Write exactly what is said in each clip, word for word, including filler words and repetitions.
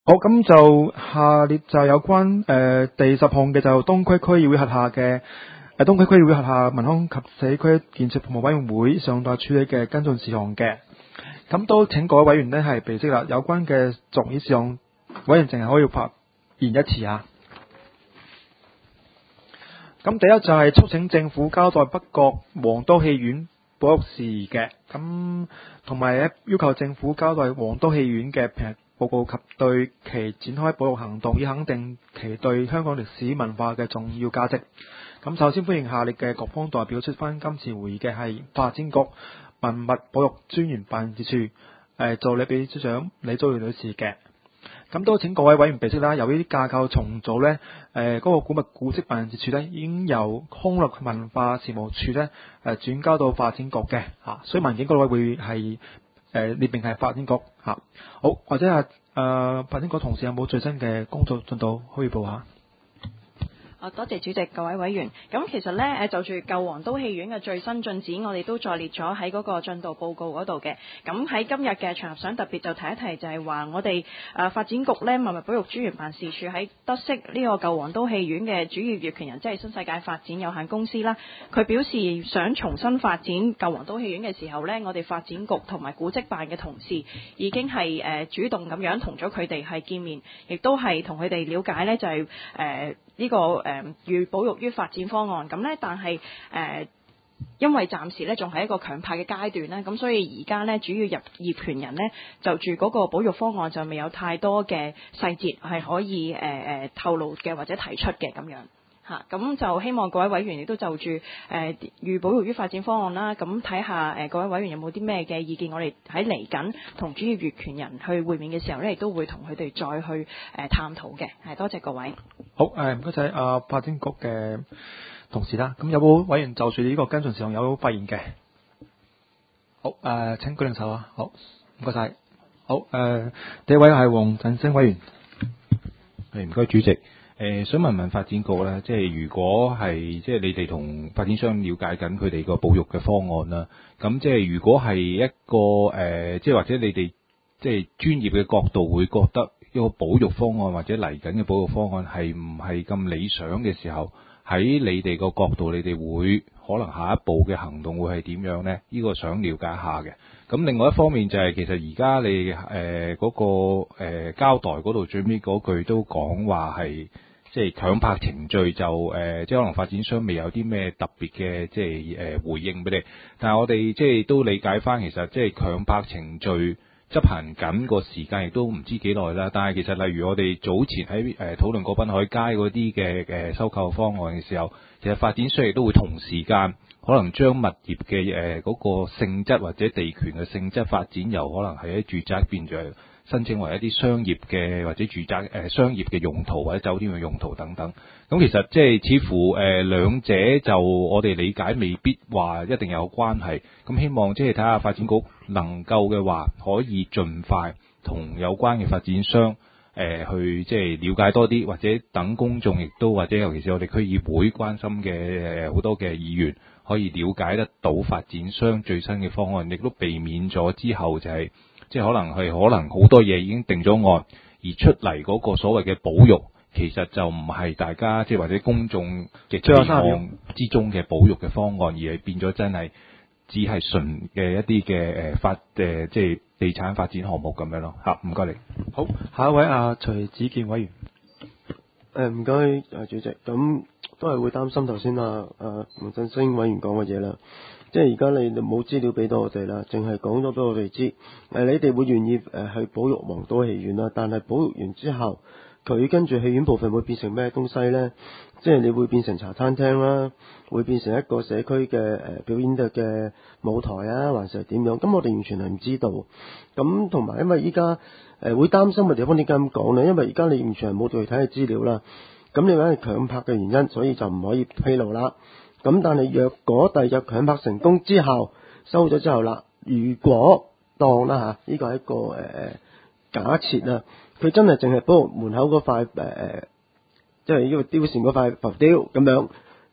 好，咁就下列就有關誒、呃、第十項嘅就東區區議會轄下嘅誒、呃、東區區議會轄下民康及社區建設服務委員會上代處理嘅跟進事項嘅，咁都請各位委員呢係備悉啦。有關嘅逐議事項，委員淨係可以發言一次啊。咁第一就係促請政府交代北角皇都戲院保育事宜嘅，咁同埋咧要求政府交代皇都戲院嘅評報告及對其展開保育行動，以肯定其對香港歷史文化嘅重要價值。咁首先歡迎下列嘅各方代表出翻今次會議嘅係發展局文物保育專員辦事處誒、呃、助理秘書長李祖元女士嘅。咁都請各位委員備悉啦，由於架構重組呢，誒、呃、嗰、那個古物古蹟辦事處呢已經由康樂文化事務處呢誒、呃、轉交到發展局嘅嚇、啊，所以文件嗰位會係誒列明係發展局嚇、啊。好，或者係誒、呃、發展局同事有冇最新嘅工作進度可以報下？ 啊，多謝主席，各位委員。咁其實呢，誒就住舊皇都戲院嘅最新進展，我哋都再列咗喺嗰個進度報告嗰度嘅。咁喺今日嘅場合，想特別就提一提，就係話我哋誒發展局呢文物保育專員辦事處喺得悉呢個舊皇都戲院嘅主要業權人，即係新世界發展有限公司啦，佢表示想重新發展舊皇都戲院嘅時候呢，我哋發展局同埋古蹟辦嘅同事已經係誒主動咁樣同咗佢哋係見面，亦都係同佢哋了解呢，就係誒呢個誒。誒預保育於發展方案咁呢，但係誒、呃、因為暫時呢仲係一個強拍嘅階段呢，咁所以而家呢主要入業權人呢就住嗰個保育方案就未有太多嘅細節係可以誒誒、呃、透露嘅或者提出嘅咁樣嚇，咁就希望各位委員亦都就住誒預保育於發展方案啦，咁睇下誒各位委員有冇啲咩嘅意見，我哋喺嚟緊同主要業權人去會面嘅時候呢，亦都會同佢哋再去誒、呃、探討嘅，係多謝各位。 好，誒唔該晒啊發展局嘅同事啦，咁有冇委員就住呢個跟進事項有發言嘅？好，誒、呃、請舉定手啊。好，唔該晒。好，誒、呃、第一位係黃振聲委員。 係，唔該主席。誒、呃、想問問發展局咧，即係如果係即係你哋同發展商了解緊佢哋個保育嘅方案啦，咁即係如果係一個誒、呃，即係或者你哋即係專業嘅角度會覺得一個保育方案或者嚟緊嘅保育方案係唔係咁理想嘅時候，喺你哋個角度，你哋會可能下一步嘅行動會係點樣呢？呢、呢個想了解下嘅。咁另外一方面就係、是、其實而家你誒嗰、呃嗰個、呃、交代嗰度最尾嗰句都講話係即係強拍程序就誒、呃，即係可能發展商未有啲咩特別嘅即係誒、呃、回應俾你。但係我哋即係都理解翻，其實即係強拍程序執行緊個時間亦都唔知幾耐啦，但係其實例如我哋早前喺誒討論過濱海街嗰啲嘅誒收購方案嘅時候，其實發展商亦都會同時間可能將物業嘅誒嗰個性質或者地權嘅性質發展，由可能係喺住宅變咗申請為一啲商業嘅或者住宅誒、呃、商業嘅用途或者酒店嘅用途等等。咁其實即係似乎誒、呃、兩者就我哋理解未必話一定有關係。咁希望即係睇下發展局能夠嘅話，可以盡快同有關嘅發展商誒、呃、去即係了解多啲，或者等公眾亦都或者尤其是我哋區議會關心嘅誒好多嘅議員可以了解得到發展商最新嘅方案，亦都避免咗之後就係、是。即係可能係可能好多嘢已經定咗案，而出嚟嗰個所謂嘅保育，其實就唔係大家即係或者公眾嘅期望之中嘅保育嘅方案，而係變咗真係只係純嘅一啲嘅誒發誒即係地產發展項目咁樣咯嚇。唔該你。 好，下一位啊徐子健委員。 誒唔該誒主席，咁都係會擔心頭先啊啊黃振聲委員講嘅嘢啦。即係而家你冇資料俾到我哋啦，淨係講咗俾我哋知，誒、呃、你哋會願意誒、呃、去保育皇都戲院啦，但係保育完之後，佢跟住戲院部分會變成咩東西呢？即係你會變成茶餐廳啦，會變成一個社區嘅誒、呃、表演嘅嘅舞台啊，還是係點樣？咁我哋完全係唔知道。咁同埋因為依家誒會擔心嘅地方點解咁講呢？因為而家你完全係冇具體嘅資料啦。咁你話係強拍嘅原因，所以就唔可以披露啦。咁但係若果第二日強拍成功之後收咗之後啦，如果當啦嚇，呢個係一個誒、呃、假設啊，佢真係淨係保護門口嗰塊誒誒，即係呢個雕線嗰塊浮雕咁樣，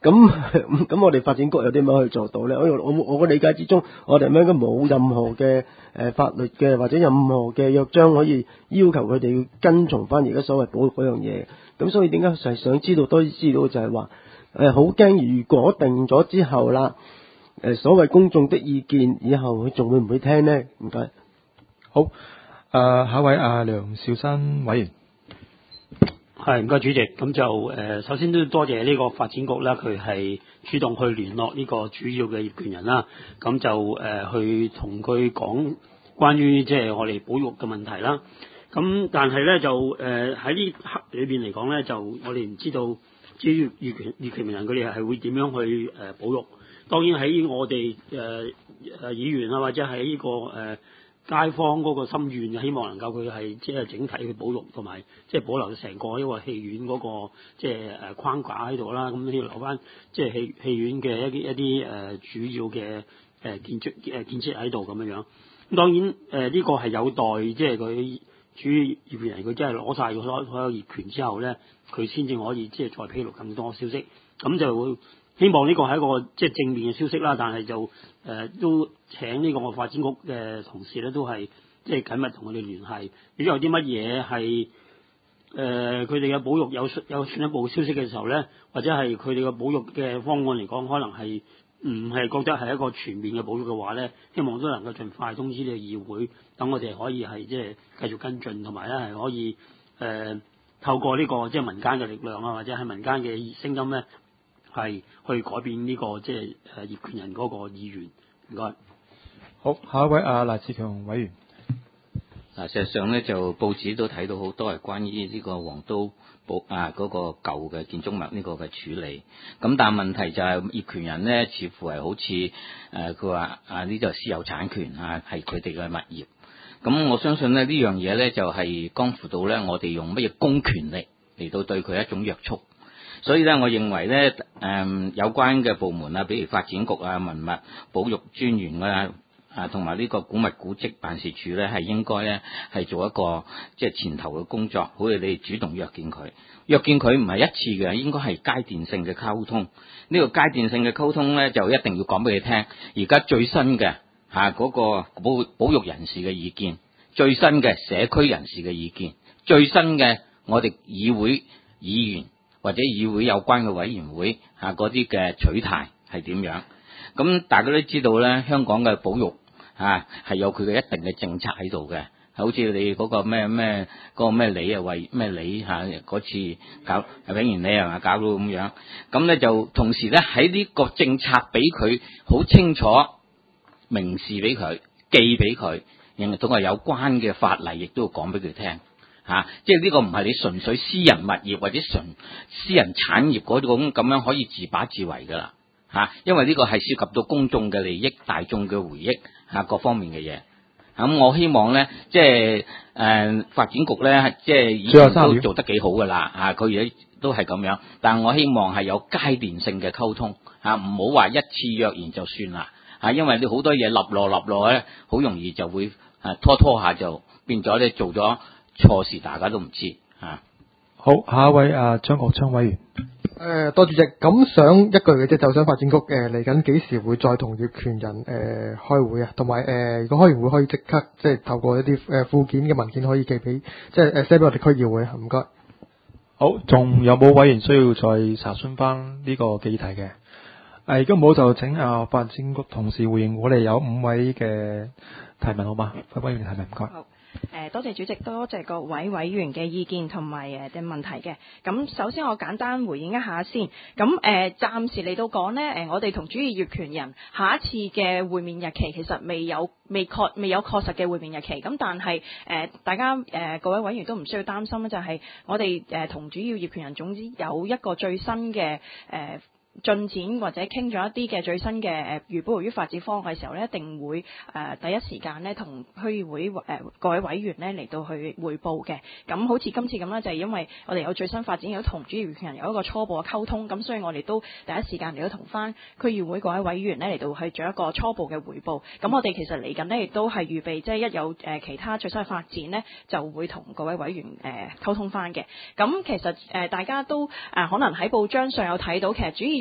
咁咁我哋發展局有啲乜可以做到咧？我我我個理解之中，我哋應該冇任何嘅誒法律嘅或者任何嘅約章可以要求佢哋要跟從翻而家所謂保育嗰樣嘢。咁所以點解係想知道多啲資料就係話誒好驚，如果定咗之後啦，誒所謂公眾的意見，以後佢仲會唔會聽呢？唔該。 好，誒、呃、下一位阿梁兆新委員。 係，唔該主席。咁就誒、呃，首先都要多謝呢個發展局啦，佢係主動去聯絡呢個主要嘅業權人啦。咁就誒、呃、去同佢講關於即係我哋保育嘅問題啦。咁但係咧就誒喺呢刻裏邊嚟講咧，就我哋唔知道主要業權業權人佢哋係會點樣去誒、呃、保育。當然喺我哋誒誒議員啊，或者喺呢、這個誒。呃街坊嗰個心願，希望能夠佢係即係整體去保育，同埋即係保留成個一個戲院嗰個即係誒框架喺度啦。咁要留翻即係戲戲院嘅一啲一啲誒主要嘅誒建築誒建設喺度咁樣樣。咁當然誒呢個係有待即係佢主要業權人佢真係攞晒所所有業權之後咧，佢先至可以即係再披露更多消息。咁就會希望呢個係一個即係正面嘅消息啦。但係就誒、呃、都請呢個發展局嘅同事咧，都係即係緊密同佢哋聯繫。如果有啲乜嘢係誒佢哋嘅保育有有進一步消息嘅時候咧，或者係佢哋嘅保育嘅方案嚟講，可能係唔係覺得係一個全面嘅保育嘅話咧，希望都能夠盡快通知呢個議會，等我哋可以係即係繼續跟進，同埋咧係可以誒、呃、透過呢、這個即係民間嘅力量啊，或者係民間嘅聲音咧。係去改變呢、這個即係誒業權人嗰個意願。唔該。 好，下一位阿賴志強委員。 嗱，事實上咧就報紙都睇到好多係關於呢個黃都寶啊嗰、那個舊嘅建築物呢個嘅處理。咁但係問題就係業權人咧，似乎係好似誒佢話啊呢就私有產權啊，係佢哋嘅物業。咁我相信咧呢樣嘢咧就係關乎到咧我哋用乜嘢公權力嚟到對佢一種約束。所以咧，我認為咧，誒、嗯、有關嘅部門啊，比如發展局啊、文物保育專員啊，啊同埋呢個古物古蹟辦事處咧，係應該咧係做一個即係前頭嘅工作，好似你哋主動約見佢，約見佢唔係一次嘅，應該係階段性嘅溝通。呢、這個階段性嘅溝通咧，就一定要講俾你聽。而家最新嘅嚇嗰個保保育人士嘅意見，最新嘅社區人士嘅意見，最新嘅我哋議會議員。或者議會有關嘅委員會嚇嗰啲嘅取態係點樣？咁大家都知道咧，香港嘅保育嚇係有佢嘅一定嘅政策喺度嘅，好似你嗰個咩咩嗰個咩里啊，為咩里嚇嗰次搞永賢里係嘛搞到咁樣，咁咧就同時咧喺呢個政策俾佢好清楚明示俾佢記俾佢，另外同埋有關嘅法例亦都要講俾佢聽。嚇、啊！即係呢個唔係你純粹私人物業或者純私人產業嗰種咁樣可以自把自為㗎啦嚇，因為呢個係涉及到公眾嘅利益、大眾嘅回憶嚇、啊、各方面嘅嘢。咁、啊、我希望咧，即係誒、呃、發展局咧，即係已經都做得幾好㗎啦嚇，佢而家都係咁樣。但係我希望係有階段性嘅溝通嚇，唔好話一次約完就算啦嚇、啊，因為你好多嘢立落立落咧，好容易就會誒、啊、拖拖下就變咗咧做咗。錯事大家都唔知啊！ 好，下一位啊張國昌委員。 誒、呃，多主席，咁想一句嘅啫，就想發展局誒嚟緊幾時會再同業權人誒、呃、開會啊？同埋誒，如果開完會可以即刻即係透過一啲誒附件嘅文件可以寄俾即係誒 send 俾我哋區議會啊？唔該。 好，仲有冇委員需要再查詢翻呢個議題嘅？誒，如果冇就請啊發展局同事回應我哋有五位嘅提問好嗎？委員嘅提問唔該。 誒，多謝主席，多謝各位委員嘅意見同埋誒嘅問題嘅。咁首先我簡單回應一下先。咁誒，暫時嚟到講呢，誒，我哋同主要業權人下一次嘅會面日期其實未有未確未有確實嘅會面日期。咁但係誒，大家誒各位委員都唔需要擔心咧，就係我哋誒同主要業權人總之有一個最新嘅誒進展或者傾咗一啲嘅最新嘅誒預保於發展方案嘅時候咧，一定會誒、呃、第一時間咧同區議會誒、呃、各位委員咧嚟到去匯報嘅。咁好似今次咁啦，就係、是、因為我哋有最新發展，有同主要業權人有一個初步嘅溝通，咁所以我哋都第一時間嚟到同翻區議會各位委員咧嚟到去做一個初步嘅匯報。咁我哋其實嚟緊呢，亦都係預備，即係一有誒、呃、其他最新嘅發展呢，就會同各位委員誒、呃、溝通翻嘅。咁其實誒、呃、大家都誒、呃、可能喺報章上有睇到，其實主要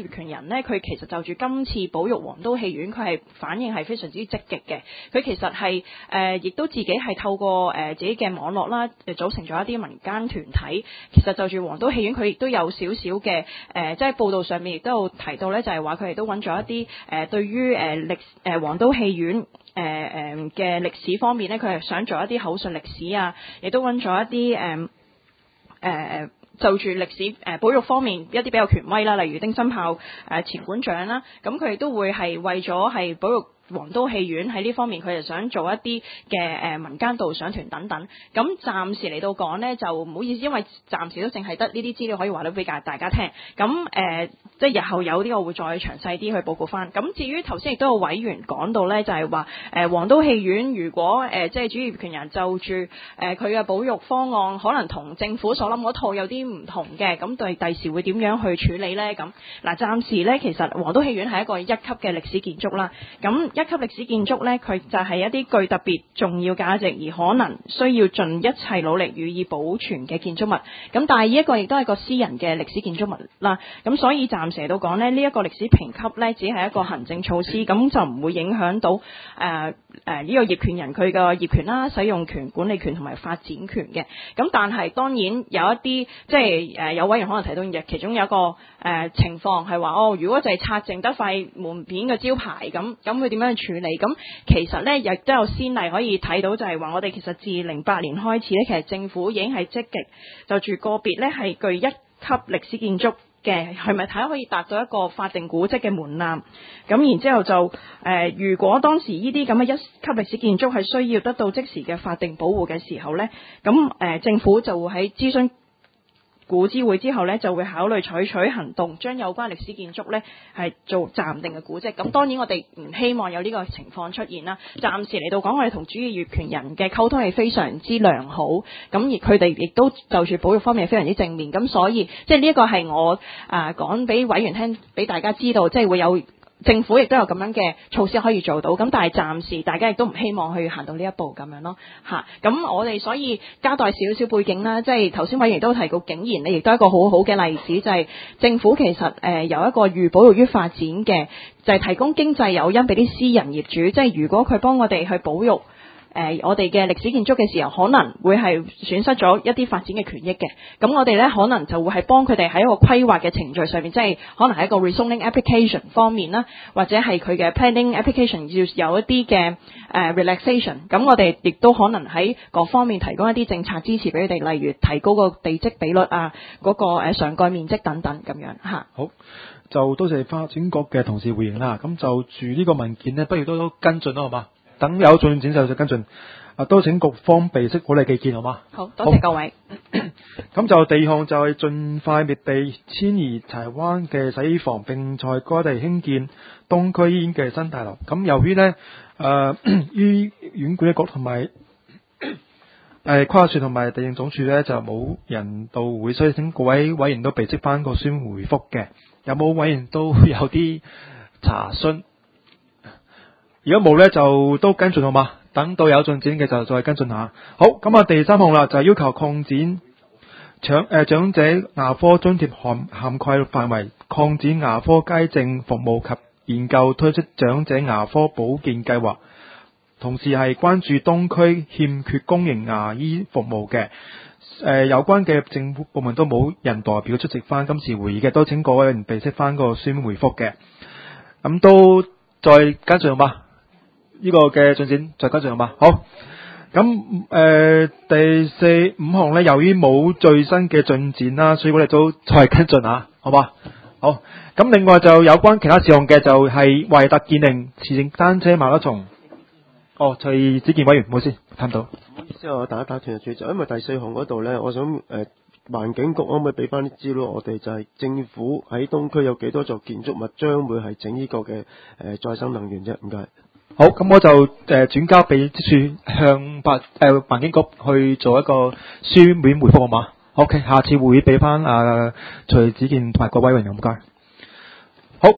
業權人呢，佢其實就住今次保育黃都戲院，佢係反應係非常之積極嘅。佢其實係誒，亦、呃、都自己係透過誒、呃、自己嘅網絡啦，組成咗一啲民間團體。其實就住黃都戲院，佢亦都有少少嘅誒，即係報道上面亦都有提到咧，就係話佢哋都揾咗一啲誒、呃，對於誒歷誒黃都戲院誒誒嘅歷史方面咧，佢係想做一啲口述歷史啊，亦都揾咗一啲誒誒。呃呃就住歷史誒、呃、保育方面一啲比較權威啦，例如丁新豹誒前館長啦，咁佢哋都會係為咗係保育黃都戲院喺呢方面，佢哋想做一啲嘅誒民間導賞團等等。咁暫時嚟到講呢，就唔好意思，因為暫時都淨係得呢啲資料可以話到俾大家聽。咁誒、呃，即係日後有啲我會再詳細啲去報告翻。咁至於頭先亦都有委員講到呢，就係話誒黃都戲院如果誒、呃、即係主業權人就住誒佢嘅保育方案，可能同政府所諗嗰套有啲唔同嘅，咁對第時會點樣去處理呢？咁嗱，暫時呢，其實黃都戲院係一個一級嘅歷史建築啦。咁一級歷史建築呢，佢就係一啲具特別重要價值而可能需要盡一切努力予以保存嘅建築物。咁但係呢一個亦都係個私人嘅歷史建築物啦。咁所以暫時嚟到講呢，呢、這、一個歷史評級呢，只係一個行政措施，咁就唔會影響到誒誒呢個業權人佢嘅業權啦、使用權、管理權同埋發展權嘅。咁但係當然有一啲即係誒有委員可能提到嘅，其中有一個誒、呃、情況係話哦，如果就係拆淨得塊門片嘅招牌咁，咁佢點樣去處理？咁其實呢，亦都有先例可以睇到，就係話我哋其實自零八年開始呢，其實政府已經係積極就住個別呢係具一級歷史建築嘅，係咪睇可以達到一個法定古蹟嘅門檻？咁然之後就誒、呃，如果當時呢啲咁嘅一級歷史建築係需要得到即時嘅法定保護嘅時候呢，咁誒、呃、政府就會喺諮詢古諮會之後呢，就會考慮採取行動，將有關歷史建築呢係做暫定嘅古蹟。咁當然我哋唔希望有呢個情況出現啦。暫時嚟到講，我哋同主要業權人嘅溝通係非常之良好，咁而佢哋亦都就住保育方面係非常之正面。咁所以即係呢一個係我啊講俾委員聽，俾大家知道，即係會有。政府亦都有咁樣嘅措施可以做到，咁但係暫時大家亦都唔希望去行到呢一步咁樣咯嚇。咁我哋所以交代少少背景啦，即係頭先委員都提過，竟然你亦都係一個好好嘅例子，就係、是、政府其實誒、呃、有一個預保育於發展嘅，就係、是、提供經濟誘因俾啲私人業主，即係如果佢幫我哋去保育。誒、呃，我哋嘅歷史建築嘅時候，可能會係損失咗一啲發展嘅權益嘅。咁我哋咧可能就會係幫佢哋喺一個規劃嘅程序上面，即係可能喺一個 rezoning application 方面啦，或者係佢嘅 planning application 要有一啲嘅誒 relaxation。咁我哋亦都可能喺各方面提供一啲政策支持俾佢哋，例如提高個地積比率啊，嗰、那個誒上蓋面積等等咁樣嚇。 好，就多謝發展局嘅同事回應啦。咁就住呢個文件呢，不如都都跟進啦，好嘛？等有進展就再跟進，啊，都請局方備悉好你嘅意見，好嗎？ 好，多謝各位。 咁就第二項就係盡快滅地遷移柴灣嘅洗衣房，並在該地興建東區醫院嘅新大樓。咁由於呢，誒、呃，醫院管理局同埋誒規劃署同埋地政總署呢，就冇人到會，所以請各位委員都備悉翻個書面回覆嘅。有冇委員都有啲查詢？如果冇呢，就都跟進好嘛？等到有進展嘅就再跟進下。好，咁啊第三項啦，就係要求擴展長誒、呃、長者牙科津貼涵涵蓋範圍，擴展牙科街症服務及研究推出長者牙科保健計劃。同時係關注東區欠缺公營牙醫服務嘅，誒、呃、有關嘅政府部門都冇人代表出席翻今次會議嘅，都請各位人備悉翻個書面回覆嘅。咁都再跟進好嘛？呢個嘅進展再跟進好嘛？好，咁誒、呃、第四五項呢，由於冇最新嘅進展啦，所以我哋都再跟進下，好嘛？好，咁另外就有關其他事項嘅就係維特健靈慈善單車馬拉松。哦，徐子健委員，唔好意思，睇唔到。唔好意思， 我打一打斷主席，因為第四項嗰度呢，我想誒環境局可唔可以俾翻啲資料我哋，就係政府喺東區有幾多座建築物將會係整呢個嘅誒、呃、再生能源啫？唔該。 好，咁我就誒轉、呃、交俾處向白誒環境局去做一個書面回覆好嘛？ OK， 下次會議俾翻啊徐子健同埋各位委員，唔該。